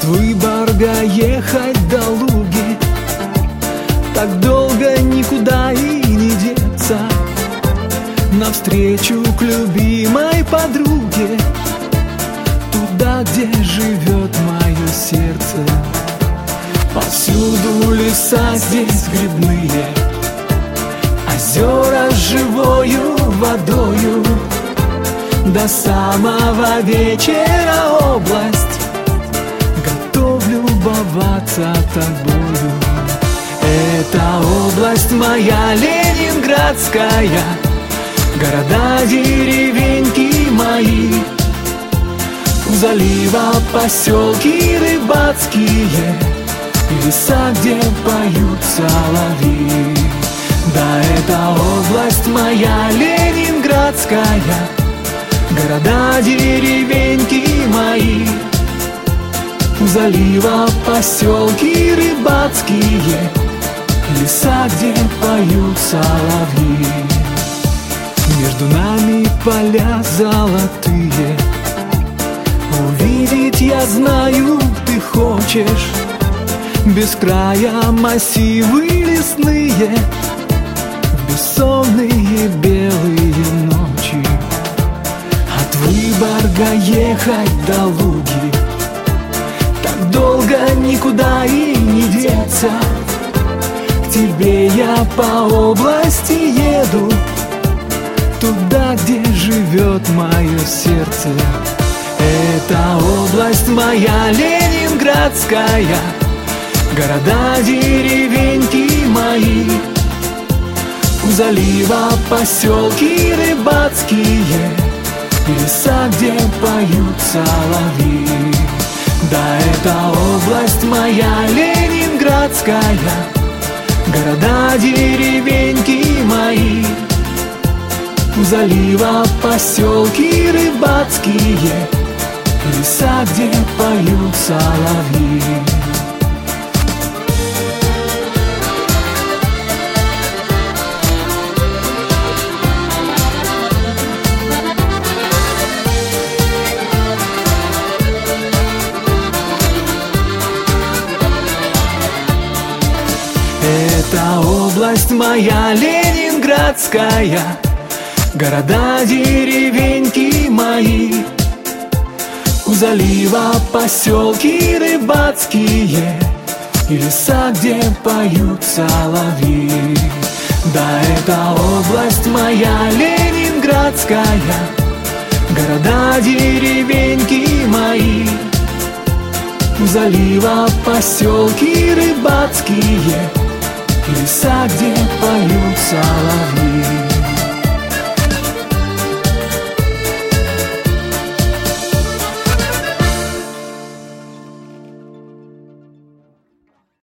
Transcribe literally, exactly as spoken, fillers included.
Выборга ехать до Луги, так долго никуда и не деться. Навстречу к любимой подруге, туда, где живет мое сердце. Повсюду леса здесь грибные, озера с живою водою. До самого вечера область, готов любоваться тобою. Это область моя ленинградская, города, деревеньки мои. У залива поселки рыбацкие, леса, где поют соловьи. Да, это область моя ленинградская, города, деревеньки мои. У залива поселки рыбацкие, леса, где поют соловьи. Между нами поля золотые, увидеть, я знаю, ты хочешь. Без края массивы лесные, в бессонные белые ночи. От Выборга ехать до Луги, так долго никуда и не деться. К тебе я по области еду, туда, где живет мое сердце. Это область моя ленинградская, города, деревеньки мои. У залива поселки рыбацкие, леса, где поют соловьи. Да, это область моя ленинградская, города, деревеньки мои. У залива поселки рыбацкие, леса, где поют соловьи. Это область моя ленинградская, города, деревеньки мои. У залива поселки рыбацкие, и леса, где поют соловьи. Да, это область моя ленинградская, города, деревеньки мои. У залива поселки рыбацкие, леса, где поют соловьи.